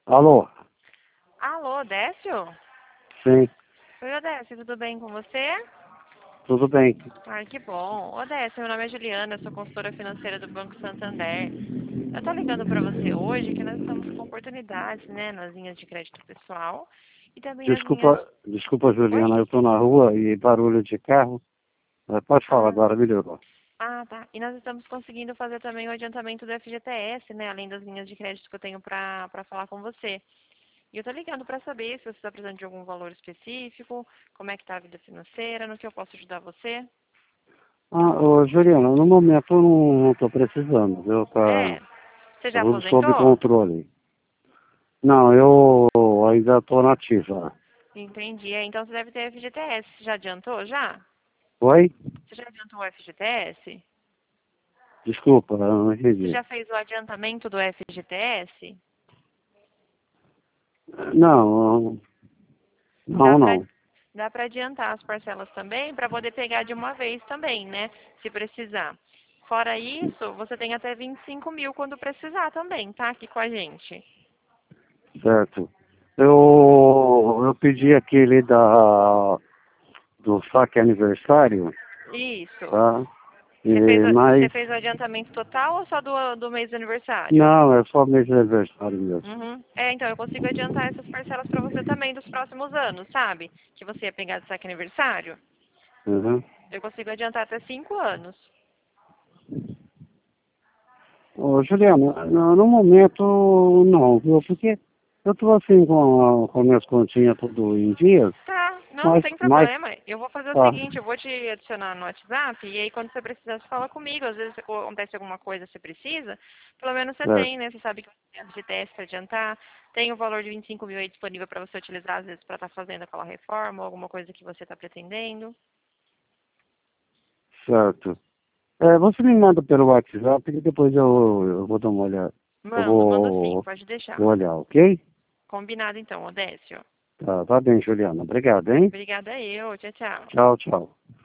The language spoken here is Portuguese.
Alô? Alô, Décio? Sim, Oi, Odécio, tudo bem com você? tudo bem. Ai, que bom. Odécio, meu nome é Juliana, eu sou consultora financeira do Banco Santander. Eu tô ligando para você hoje que nós estamos com oportunidades, né, nas linhas de crédito pessoal e também nas linhas... Desculpa, Juliana, Oi? eu tô na rua e barulho de carro. Pode falar Ah, agora, melhorou. tá. E nós estamos conseguindo fazer também o adiantamento do FGTS, né, além das linhas de crédito que eu tenho para falar com você. E eu tô ligando para saber se você está precisando de algum valor específico, como é que tá a vida financeira, no que eu posso ajudar você. Juliana, no momento eu não tô precisando, viu? Tá É, você já tudo sob aposentou? controle. Não, eu ainda tô nativa. Entendi. Então você deve ter FGTS. Você já adiantou já? Oi? Você já adiantou o FGTS? Desculpa, eu não Você entendi. já fez o adiantamento do FGTS? Não, Dá não, pra, não. dá pra adiantar as parcelas também, para poder pegar de uma vez também, né? Se precisar. Fora isso, você tem até 25 mil quando precisar também, tá? Aqui com a gente. Certo. Eu pedi aquele do saque aniversário, Isso. tá? Você Mas fez o adiantamento total ou só do mês de aniversário? não, é só mês de aniversário mesmo. Uhum. Então eu consigo adiantar essas parcelas para você também dos próximos anos, sabe? Que você ia pegar de saque aniversário. Uhum. Eu consigo adiantar até 5 anos. Ô, Juliana, no momento não, viu? Porque eu tô assim com minhas continhas tudo em dias, Tá, não mas, tem mas problema. Eu vou fazer o tá, seguinte, eu vou te adicionar no WhatsApp e aí quando você precisar, você fala comigo. Às vezes acontece alguma coisa, você precisa, pelo menos você certo, tem, né? Você sabe que você tem FGTS para adiantar, tem o valor de 25 mil aí disponível para você utilizar, às vezes, para estar fazendo aquela reforma ou alguma coisa que você está pretendendo. certo. Você me manda pelo WhatsApp e depois eu vou dar uma olhada. Eu Mando sim, pode vou deixar. olhar, ok? Combinado então, Odécio. Tá bem, Juliana. Obrigado, hein? Obrigada eu. Tchau, tchau. Tchau, tchau.